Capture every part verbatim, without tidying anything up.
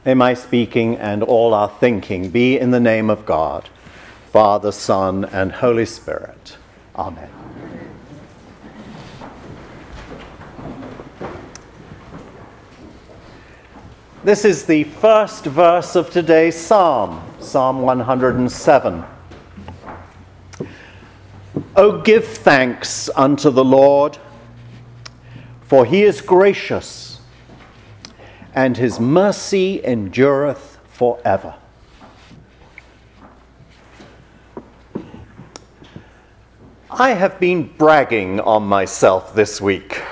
May my speaking and all our thinking be in the name of God, Father, Son, and Holy Spirit. Amen. This is the first verse of today's psalm, Psalm one hundred seven. O give thanks unto the Lord, for he is gracious, and his mercy endureth forever. I have been bragging on myself this week.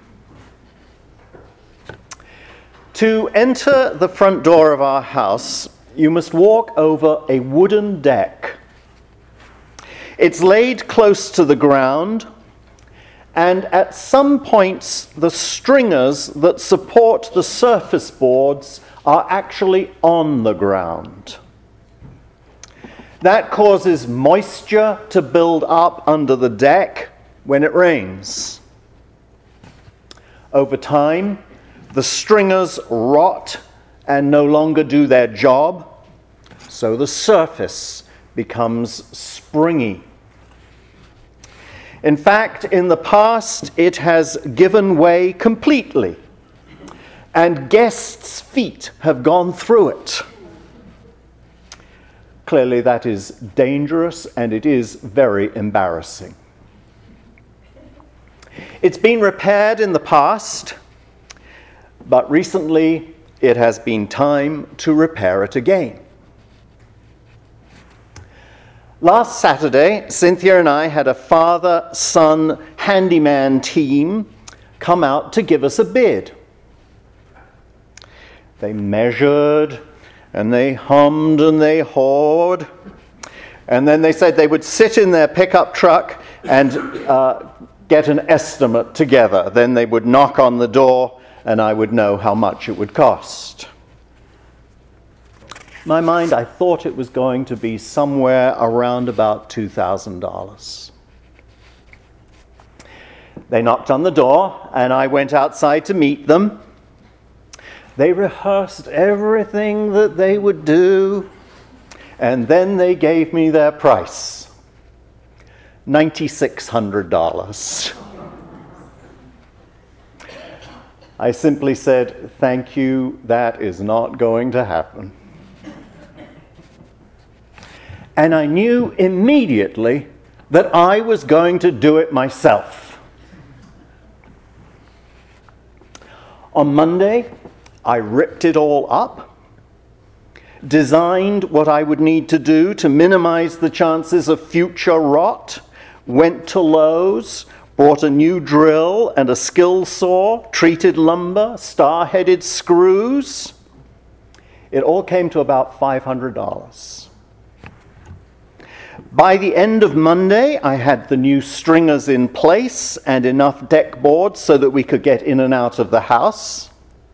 To enter the front door of our house, you must walk over a wooden deck. It's laid close to the ground, and at some points the stringers that support the surface boards are actually on the ground. That causes moisture to build up under the deck when it rains. Over time, the stringers rot and no longer do their job, so the surface becomes springy. In fact, in the past, it has given way completely, and guests' feet have gone through it. Clearly, that is dangerous, and it is very embarrassing. It's been repaired in the past, but recently it has been time to repair it again. Last Saturday, Cynthia and I had a father-son handyman team come out to give us a bid. They measured, and they hummed, and they hawed, and then they said they would sit in their pickup truck and uh, get an estimate together. Then they would knock on the door, and I would know how much it would cost. In my mind, I thought it was going to be somewhere around about two thousand dollars. They knocked on the door, and I went outside to meet them. They rehearsed everything that they would do, and then they gave me their price, nine thousand six hundred dollars. I simply said, "Thank you, that is not going to happen." And I knew immediately that I was going to do it myself. On Monday, I ripped it all up, designed what I would need to do to minimize the chances of future rot, went to Lowe's, bought a new drill and a skill saw, treated lumber, star-headed screws. It all came to about five hundred dollars. By the end of Monday, I had the new stringers in place and enough deck boards so that we could get in and out of the house.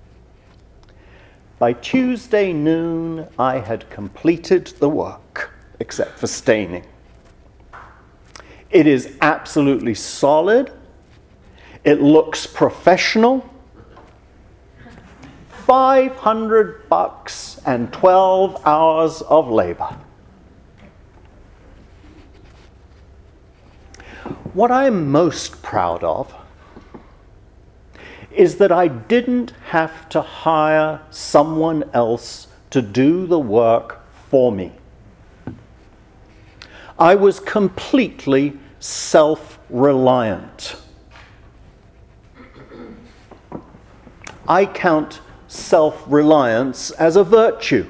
By Tuesday noon, I had completed the work, except for staining. It is absolutely solid. It looks professional. five hundred bucks and twelve hours of labor. What I'm most proud of is that I didn't have to hire someone else to do the work for me. I was completely self-reliant. I count self-reliance as a virtue,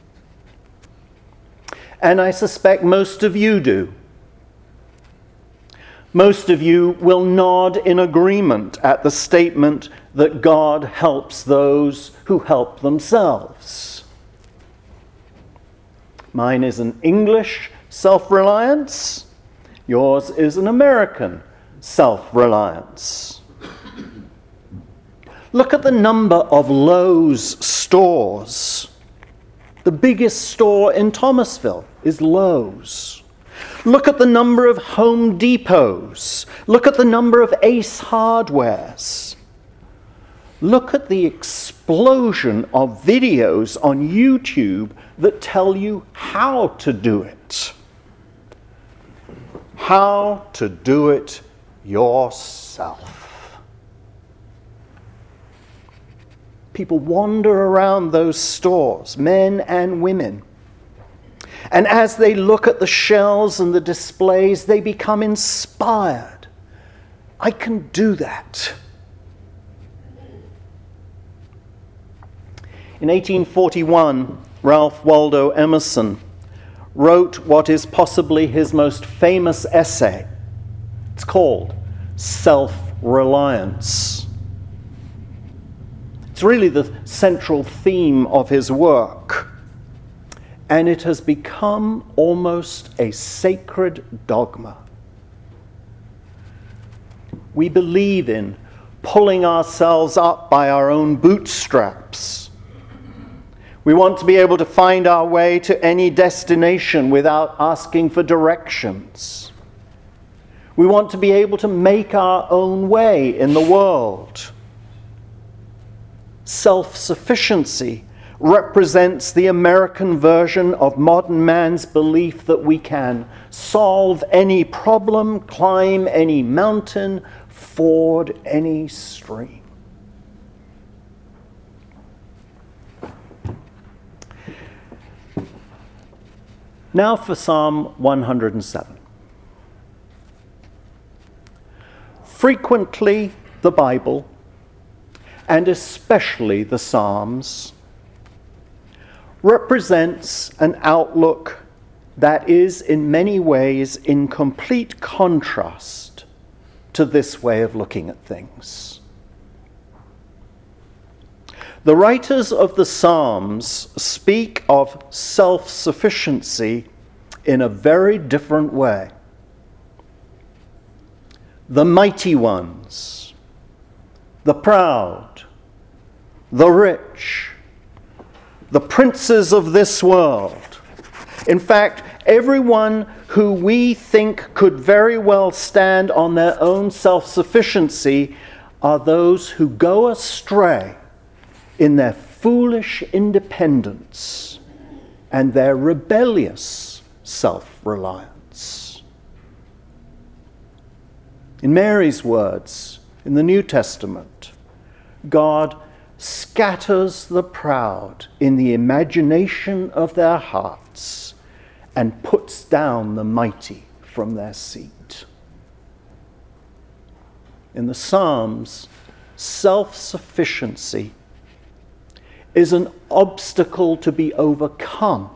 and I suspect most of you do. Most of you will nod in agreement at the statement that God helps those who help themselves. Mine is an English self-reliance. Yours is an American self-reliance. Look at the number of Lowe's stores. The biggest store in Thomasville is Lowe's. Look at the number of Home Depots. Look at the number of Ace Hardwares. look at the explosion of videos on YouTube that tell you how to do it. How to do it yourself. People wander around those stores, men and women. And as they look at the shelves and the displays, they become inspired. I can do that. In eighteen forty-one, Ralph Waldo Emerson wrote what is possibly his most famous essay. It's called Self-Reliance. It's really the central theme of his work, and it has become almost a sacred dogma. We believe in pulling ourselves up by our own bootstraps. We want to be able to find our way to any destination without asking for directions. We want to be able to make our own way in the world. Self-sufficiency represents the American version of modern man's belief that we can solve any problem, climb any mountain, ford any stream. Now for Psalm one hundred seven. Frequently, the Bible, and especially the Psalms, represents an outlook that is in many ways in complete contrast to this way of looking at things. The writers of the Psalms speak of self-sufficiency in a very different way. The mighty ones, the proud, the rich, the princes of this world. In fact, everyone who we think could very well stand on their own self-sufficiency are those who go astray in their foolish independence and their rebellious self-reliance. In Mary's words in the New Testament, God scatters the proud in the imagination of their hearts and puts down the mighty from their seat. In the Psalms, self-sufficiency is an obstacle to be overcome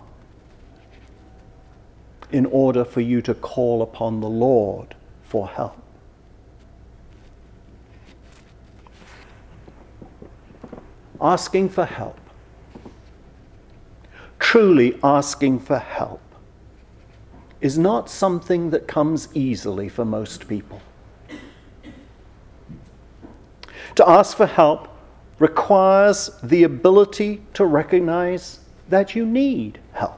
in order for you to call upon the Lord for help. Asking for help, truly asking for help, is not something that comes easily for most people. To ask for help requires the ability to recognize that you need help.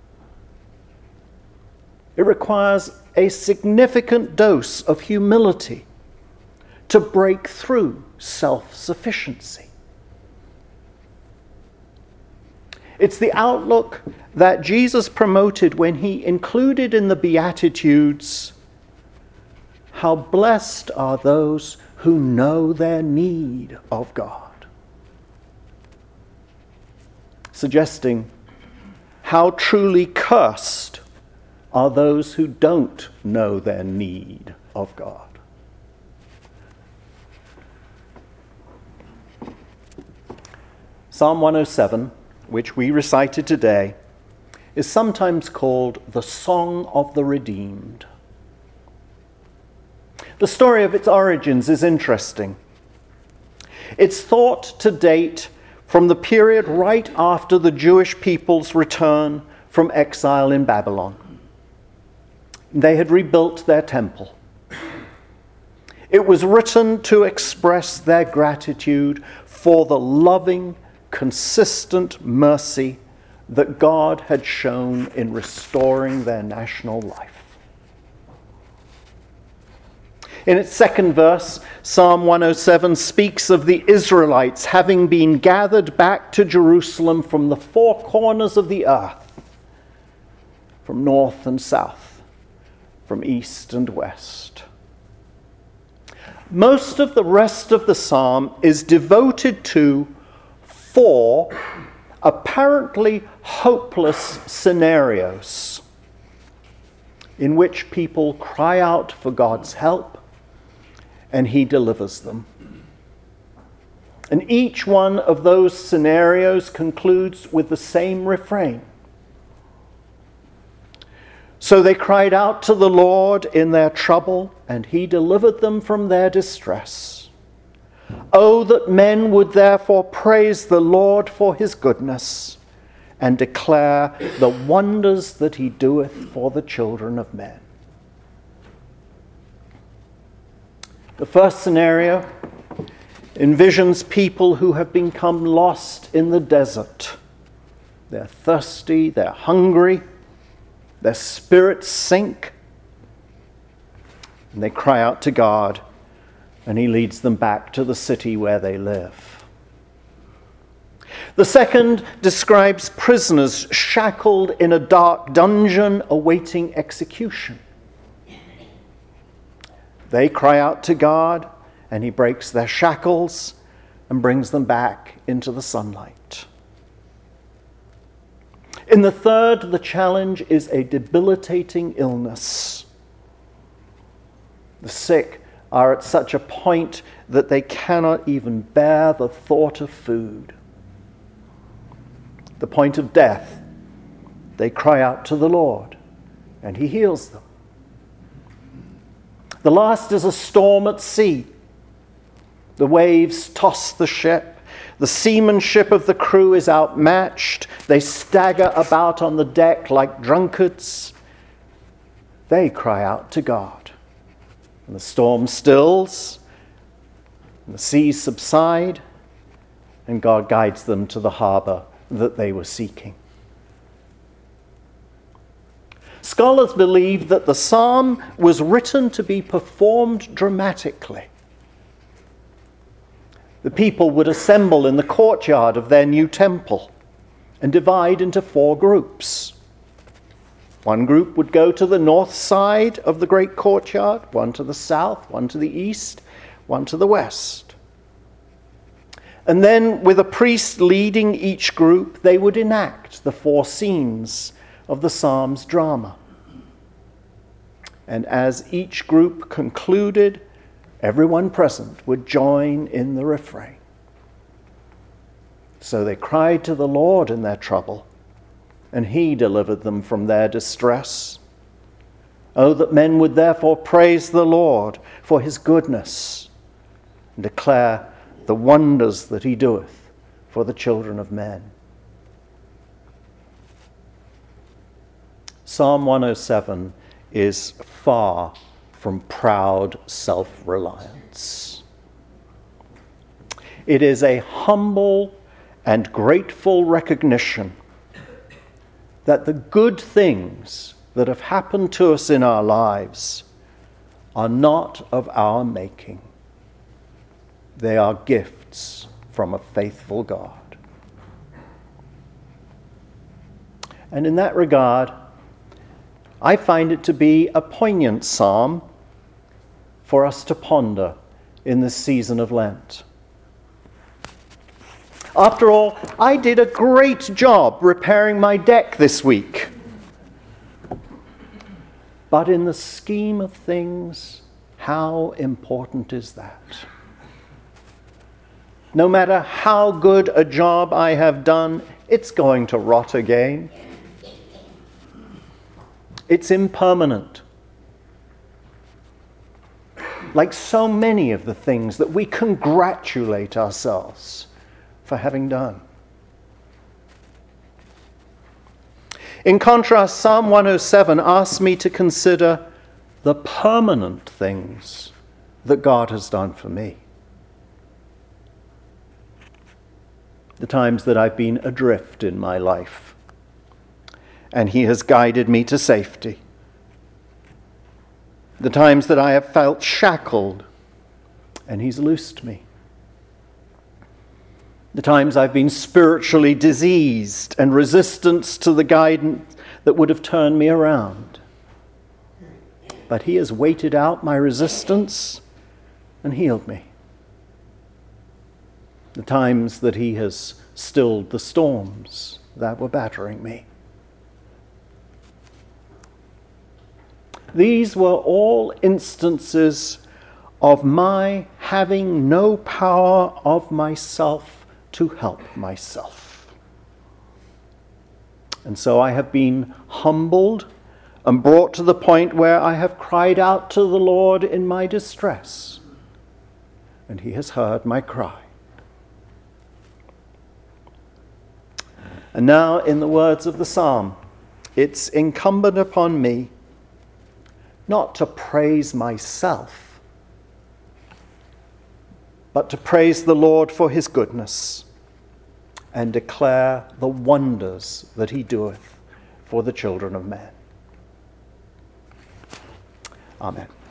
It requires a significant dose of humility to break through self-sufficiency. It's the outlook that Jesus promoted when he included in the Beatitudes, how blessed are those who know their need of God. Suggesting how truly cursed are those who don't know their need of God. Psalm one oh seven, which we recited today, is sometimes called the Song of the Redeemed. The story of its origins is interesting. It's thought to date from the period right after the Jewish people's return from exile in Babylon. They had rebuilt their temple. It was written to express their gratitude for the loving, consistent mercy that God had shown in restoring their national life. In its second verse, Psalm one oh seven speaks of the Israelites having been gathered back to Jerusalem from the four corners of the earth, from north and south, from east and west. Most of the rest of the psalm is devoted to four apparently hopeless scenarios in which people cry out for God's help and he delivers them. And each one of those scenarios concludes with the same refrain. So they cried out to the Lord in their trouble, and he delivered them from their distress. Oh, that men would therefore praise the Lord for his goodness, and declare the wonders that he doeth for the children of men. The first scenario envisions people who have become lost in the desert. They're thirsty, they're hungry, their spirits sink, and they cry out to God, and he leads them back to the city where they live. The second describes prisoners shackled in a dark dungeon awaiting execution. They cry out to God, and he breaks their shackles and brings them back into the sunlight. In the third, the challenge is a debilitating illness. The sick are at such a point that they cannot even bear the thought of food. The point of death, they cry out to the Lord, and he heals them. The last is a storm at sea. The waves toss the ship. The seamanship of the crew is outmatched. They stagger about on the deck like drunkards. They cry out to God. And the storm stills, and the seas subside, and God guides them to the harbor that they were seeking. Scholars believe that the psalm was written to be performed dramatically. The people would assemble in the courtyard of their new temple and divide into four groups. One group would go to the north side of the great courtyard, one to the south, one to the east, one to the west. And then, with a priest leading each group, they would enact the four scenes of the psalm's drama. And as each group concluded, everyone present would join in the refrain. So they cried to the Lord in their trouble, and he delivered them from their distress. Oh, that men would therefore praise the Lord for his goodness, and declare the wonders that he doeth for the children of men. Psalm one oh seven is far from proud self-reliance. It is a humble and grateful recognition that the good things that have happened to us in our lives are not of our making. They are gifts from a faithful God. And in that regard, I find it to be a poignant psalm for us to ponder in this season of Lent. After all, I did a great job repairing my deck this week. But in the scheme of things, how important is that? No matter how good a job I have done, it's going to rot again. It's impermanent. Like so many of the things that we congratulate ourselves for having done. In contrast, Psalm one oh seven asks me to consider the permanent things that God has done for me. The times that I've been adrift in my life, and he has guided me to safety. The times that I have felt shackled, and he's loosed me. The times I've been spiritually diseased and resistant to the guidance that would have turned me around. But he has waited out my resistance and healed me. The times that he has stilled the storms that were battering me. These were all instances of my having no power of myself to help myself. And so I have been humbled and brought to the point where I have cried out to the Lord in my distress, and he has heard my cry. And now, in the words of the psalm, it's incumbent upon me not to praise myself, but to praise the Lord for his goodness and declare the wonders that he doeth for the children of men. Amen.